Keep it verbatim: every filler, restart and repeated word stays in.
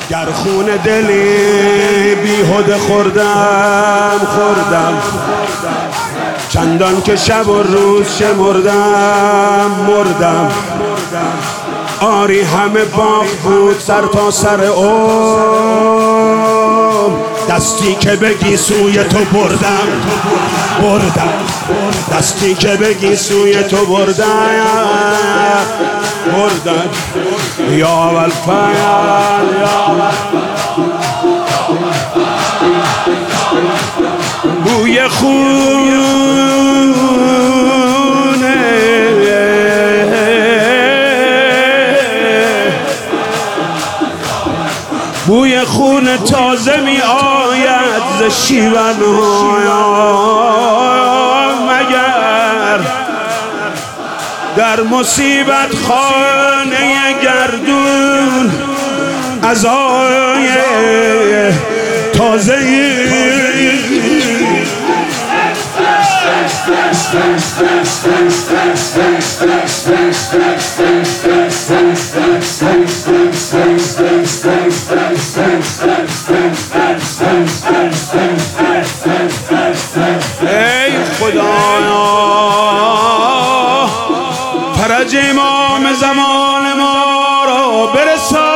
گر خون دلی بیهوده خوردم خوردم چندان که شب و روز شمردم مردم. آری همه باغ بود سر تا سر عمر، دستی که بگی سوی تو بردم بردم دستی که بگی سوی تو بردم بردم. یا اول فیل بوی خونه بوی خون تازه می آید ز شیون‌ها، مگر در مصیبت خانه گردون عزای تازه ای خدایا فرج امام زمان ما را برسان.